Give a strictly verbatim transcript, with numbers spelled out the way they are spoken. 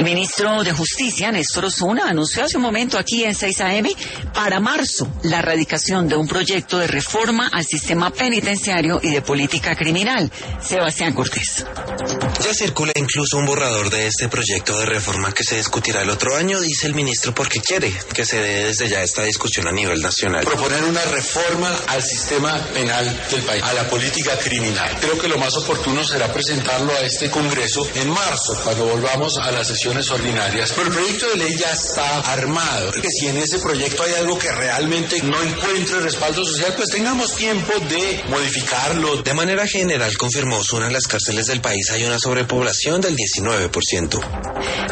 El ministro de Justicia, Néstor Osuna, anunció hace un momento aquí en seis A M para marzo la erradicación de un proyecto de reforma al sistema penitenciario y de política criminal. Sebastián Cortés. Ya circula incluso un borrador de este proyecto de reforma que se discutirá el otro año, dice el ministro, porque quiere que se dé desde ya esta discusión a nivel nacional. Proponer una reforma al sistema penal del país, a la política criminal. Creo que lo más oportuno será presentarlo a este Congreso en marzo, cuando volvamos a las sesiones ordinarias. Pero el proyecto de ley ya está armado. Que si en ese proyecto hay algo que realmente no encuentre respaldo social, pues tengamos tiempo de modificarlo. De manera general, confirmó Osuna, en las cárceles del país hay una sobrepoblación del diecinueve por ciento.